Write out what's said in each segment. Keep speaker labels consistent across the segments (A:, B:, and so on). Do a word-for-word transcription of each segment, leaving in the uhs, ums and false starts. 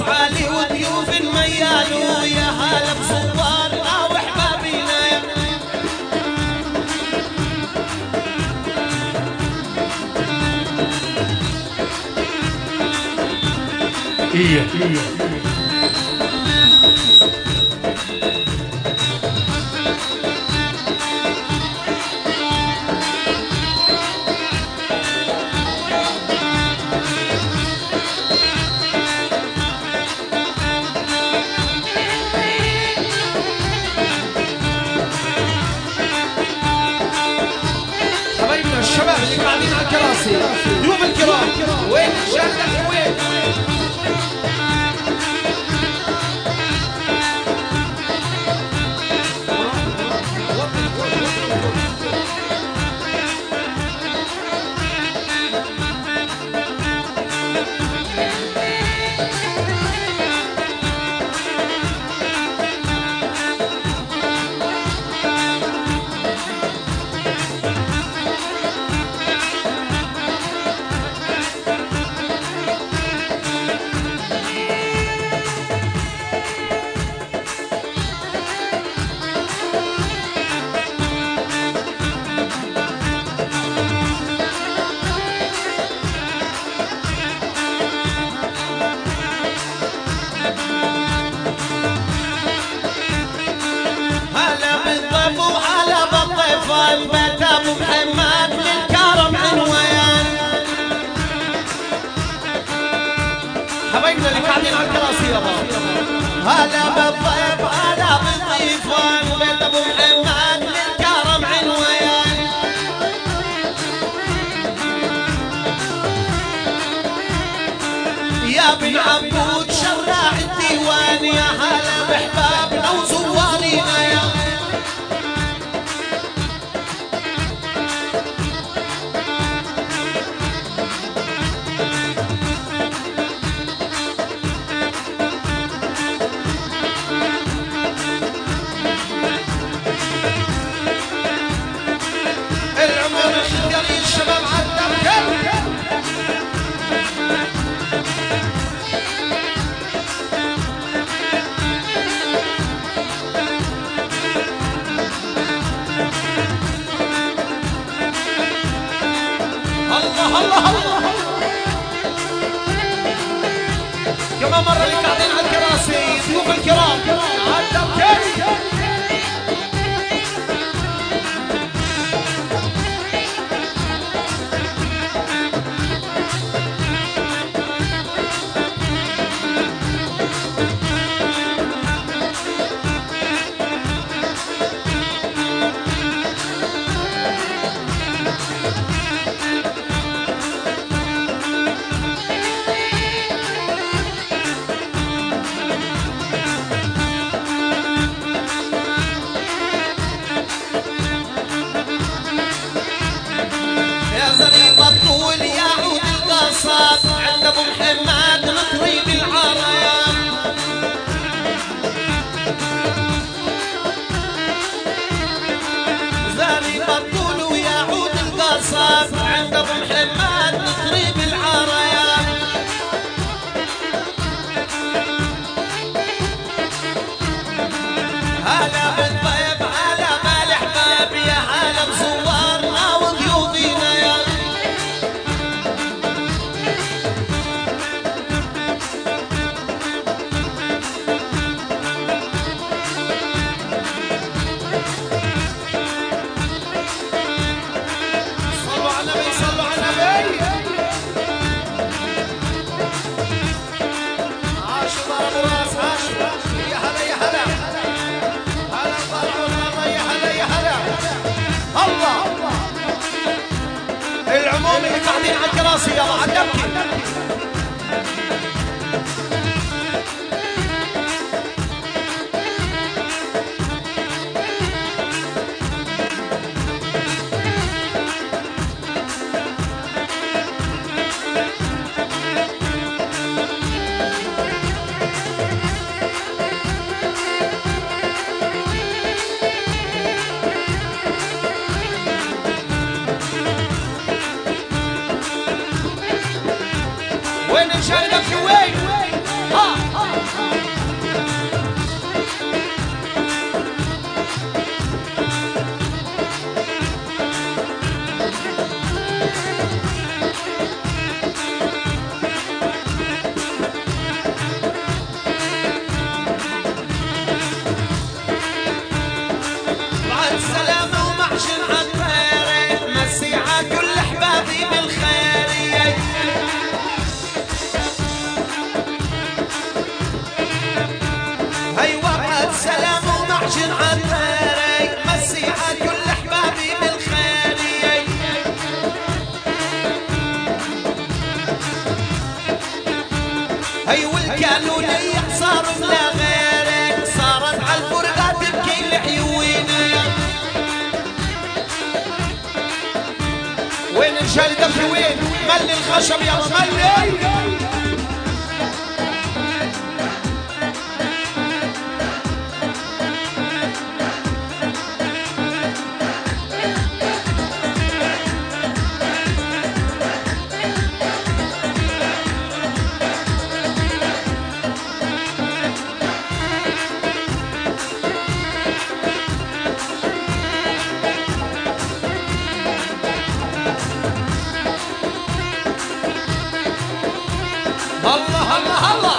A: عالي وضيوف ميال ويا هلا بزوارنا واحبابنا.
B: إيه إيه
A: الشباب اللي قاعدين على الكراسي ضيوف الكرام وين شغلك وين؟ بيت ابو محمد للكرم عنوان. حبايبنا اللي قاعدين على الكراسي يابا هلا بالضيف هلا بالضيفان. بيت ابو محمد للكرم عنوان. يا بن عبود شراع الديوان يا هلا بحبابنا وزوارينا يا الشباب عدم كل الله الله الله. كمان مرة اللي قاعدين على الكراسي ضيوف الكرام عدم كل الطول يعود القصاب عند ابو محمد نطريب العرايا. زاري الطول ويعود القصاب عند ابو محمد نطريب العرايا. هلا بالطيب هلا بالاحباب يا هلا بزوارنا وضيوفينا يا العموم اللي قاعدين على الكراسي يلا عدمكي. وين شغلك وين؟ ها هي والكانونية صار بلا غيرك، صارت عالفرقة تبكي العيونة. وين رجال دفي وين؟ ملي الخشب يابا ملي. الله الله الله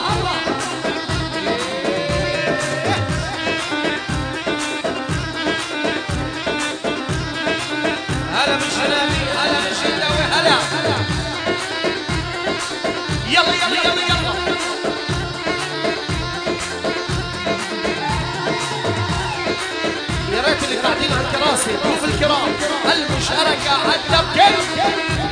A: هلا من شنابي، هلا من شناوي، هلا يلا يلا يلا يلا. يا ريت اللي قاعدين على الكراسي ضيوف الكرام المشاركة حتى بكيف.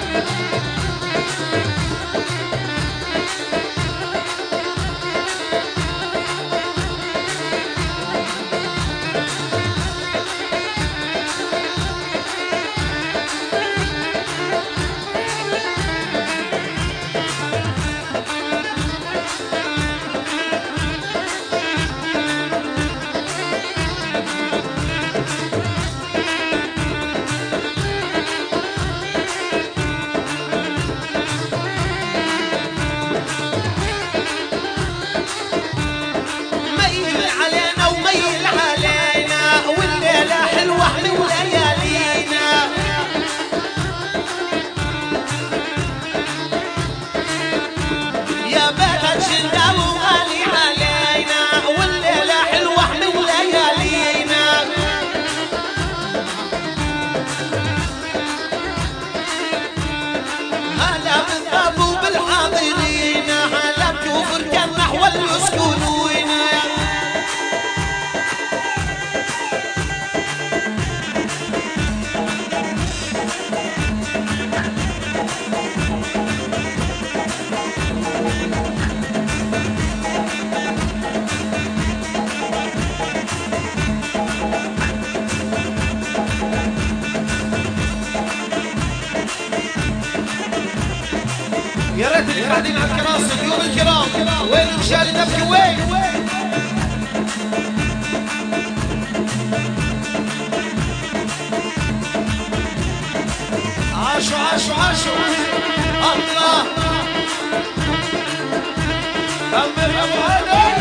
A: يا ريت اللي قاعدين على الكراسي ضيوف الكرام وين رجال النبكي وين؟ عاشوا عاشوا عاشوا الله أمر أبو علي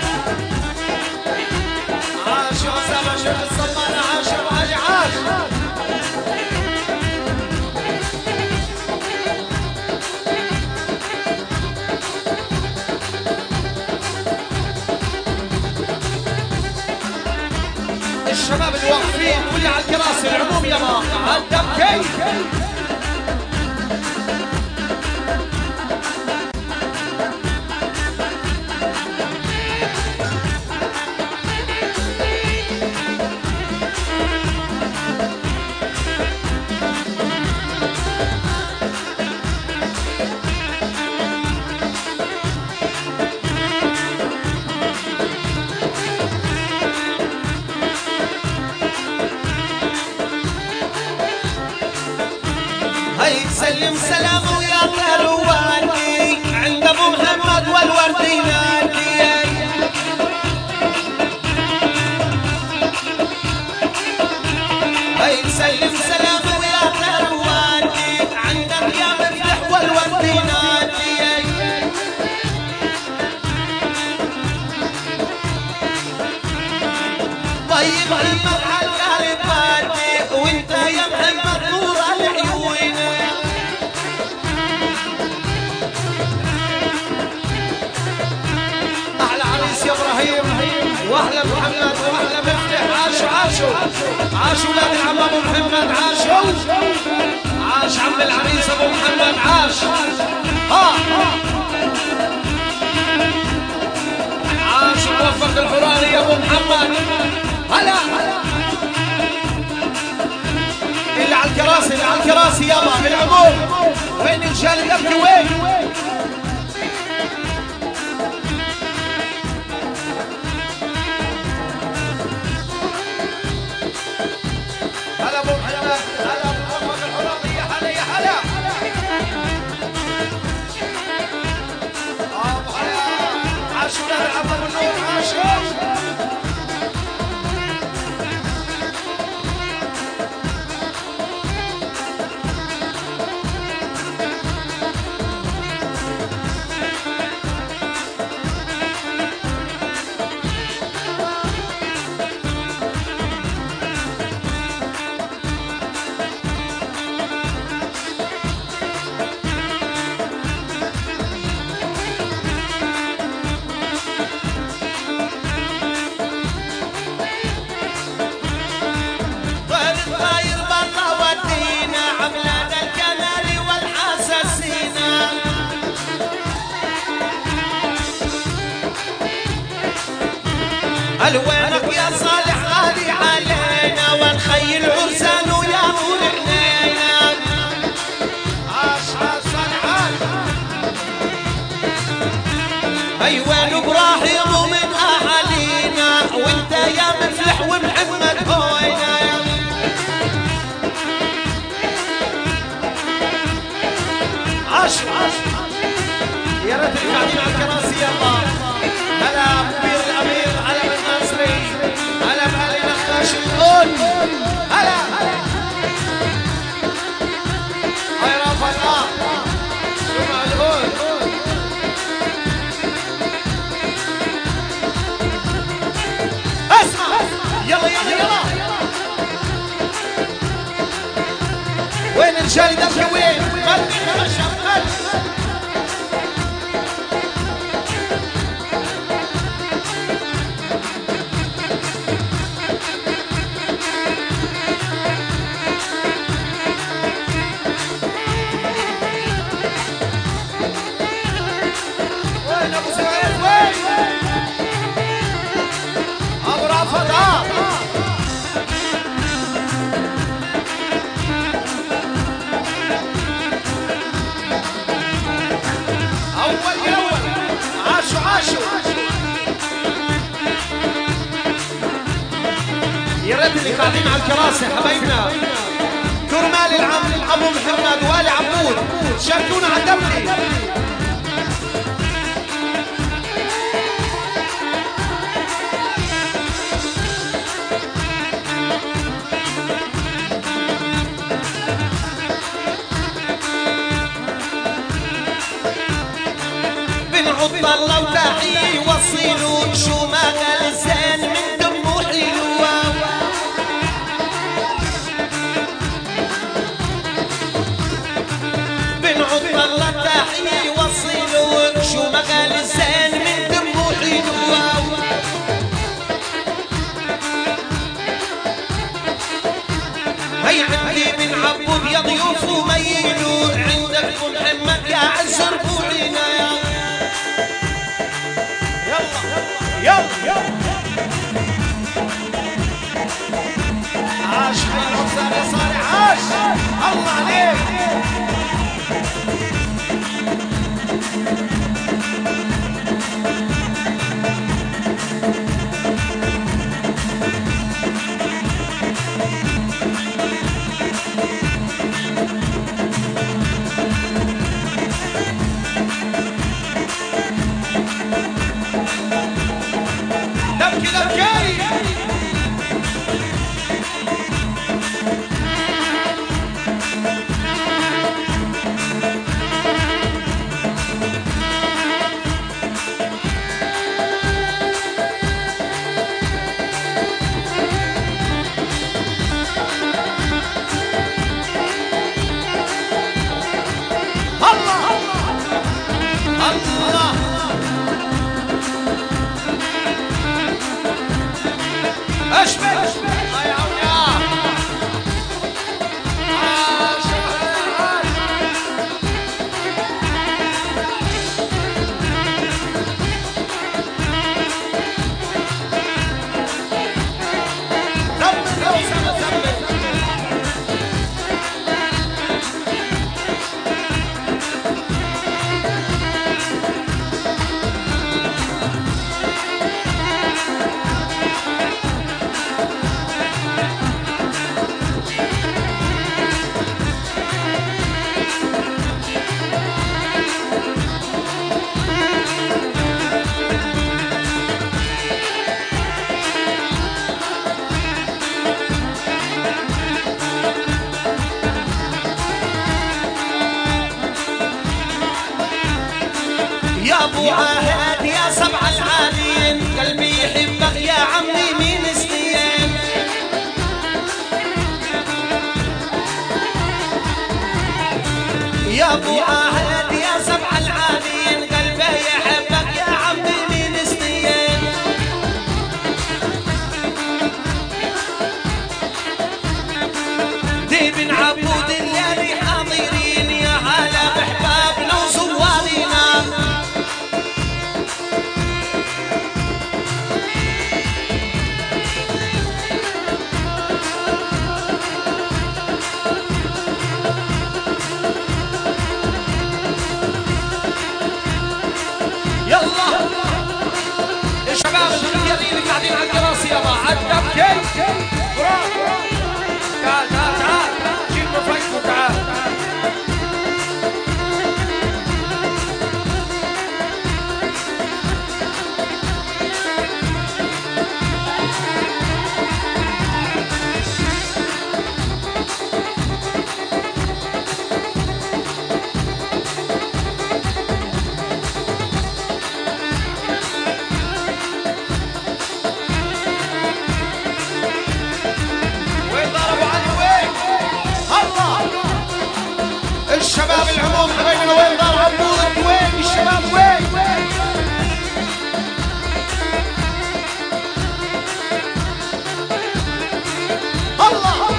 A: عاشوا أسامة شيخ الصمانة عاشوا أبو علي عاشوا. الشباب اللي واقفين واللي على الكراسي العموم يلا على الدبكي. سلم سلام ويا كرواني عند ابو محمد والورد ينادي. هي سلم سلام ويا كرواني عند يا مفتح والورد ينادي. طيب همك على القلب وانت يا محمد نور العيون. يا ابراهيم واهلا محمد واهلا مفتح عاشوا عاشوا عاشوا ولاد العم ابو محمد عاشوا عاش عم العريس ابو محمد عاش. ها عاش موفق الحراني يا ابو محمد. هلا اللي على الكراسي اللي على الكراسي يلا بالعموم وين رجال الدبكي وين؟ هل وينك يا صالح غالي علينا ونخي العرسان ويا نور عينينا. عاش عاش صالح عاش. هي وين ابراهيم ومن اهالينا وانت يا مفلح ومحمد هوينا. عاش عاش يا ريت اللي قاعدين على الكراسي يلا. هلا كبير الامير، هلا بالناصري، هلا بهالي نخاش الكل، هلا هاي رافض اه شو معلول. اسمع يلا يلا يلا. وين رجالي دمك وين؟ مدني خمسة مدني. وين ابو سعيد وين؟ ابو رافض اه اول اول. عاشوا عاشوا يا ريت اللي قاعدين على الكراسي حبايبنا. كرمال العم ابو محمد والي عبود شاركونا على الدبلي. بنعط الله وتحيي وصيلوا شو ما قال زين من دمه حلوة. بنعط الله تحيي وصيلوا شو ما قال زين من دمه حلوة. هي عندي من عبود يا ضيوف وميلوا عندك محمد يا عز ربوعنا. يلا يلا عاش خير افضل يا صالح عاش الله عليك. دبكي دبكي الله الله. اشبك الله يا عمي. عاش عاش ثبت يا اسامه ثبت. يا ابو عهد يا سبع العالين قلبي يحبك يا عمي مين سنين. يا ابو عهد يا سبع العالين قلبي يحبك يا عمي مين سنين. دي بن عبود اللي حاضرين يا هلا بحبابنا وزوارنا. دبكي فراس تعال تعال تعال شيل مفايك وتعال الشباب العموم حبايبنا وين دار عبود وين الشباب وين الله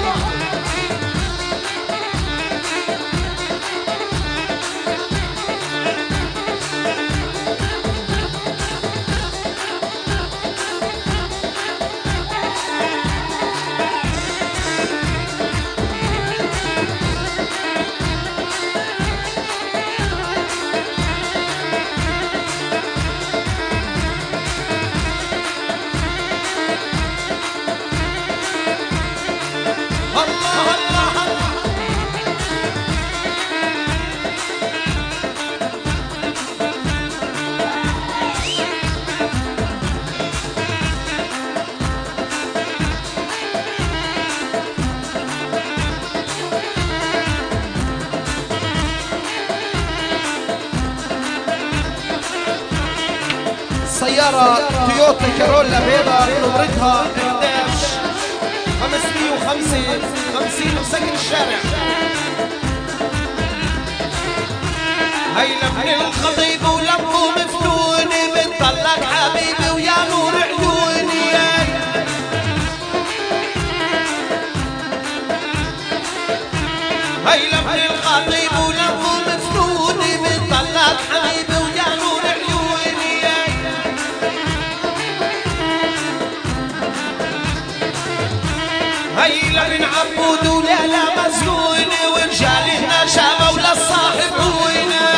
A: سيارة تويوتا كارولا بيضاء نمرتها إحدى عشر خمسمية وخمسة خمسين وسكن الشارع. هيلا من الخطيب ولمه مفتوني بتطلق حبيبي ويا نور عيوني. هيلا من الخطيب ولمه مفتوني بتطلق حبيبي ويا نور عيوني. هيلا من عبود وليلى مسجوني ورجالنا شابه وللصاحب عوينا.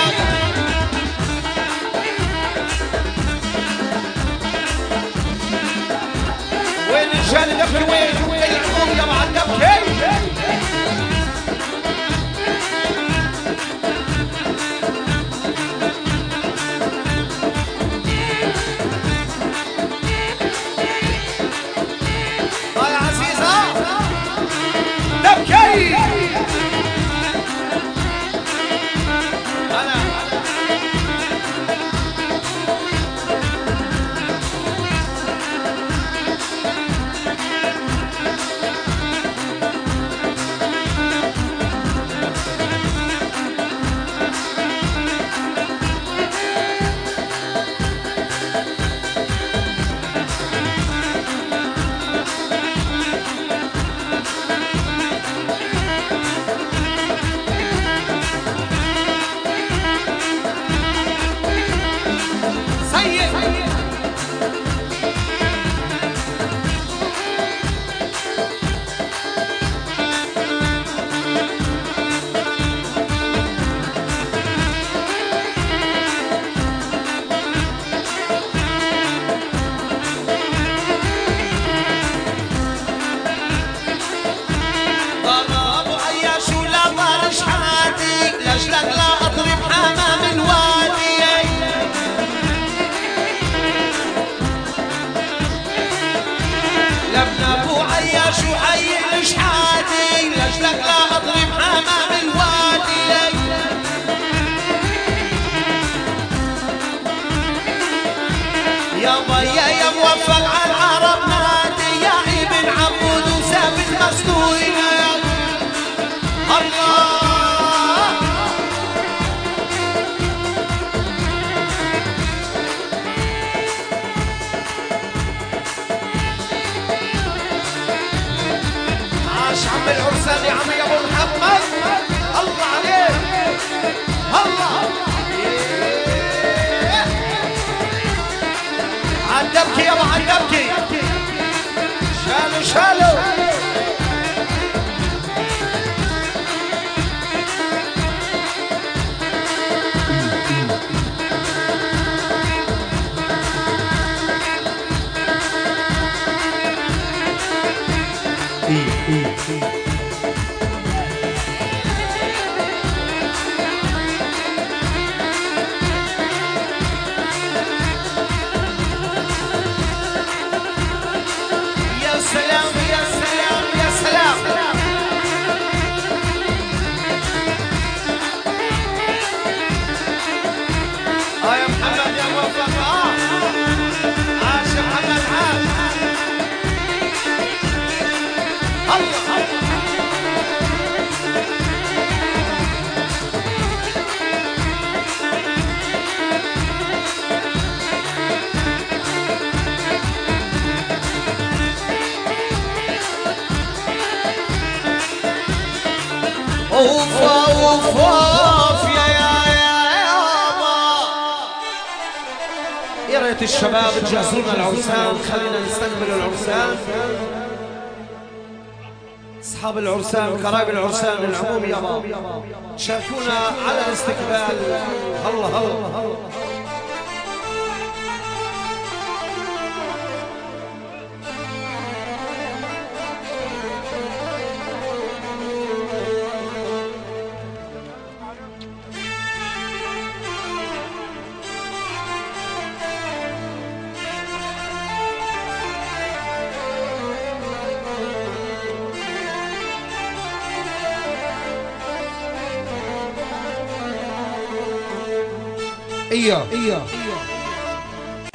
A: وين رجال دبكي وين العموم يا مع الدبكي. يا عزيزة دبكي أنا لأجلك لا أضرب حمام الوادي. لابن أبو عياش وحي الشحاتي لأجلك لا أضرب حمام الوادي. يا ضيا يا موفق على العرب نادي يا ابن عبود وساب المسنون. الله عم العرسان يا عمي ابو محمد الله عليك الله عالدبكي يابا عالدبكي شالو شالو اوفا اوفا يا يا يا يا ريت الشباب تجهزوا لنا العرسان، خلينا نستقبل العرسان. اصحاب العرسان وقرايب العرسان العموم يابا شاركونا على الاستقبال. الله الله إياه إياه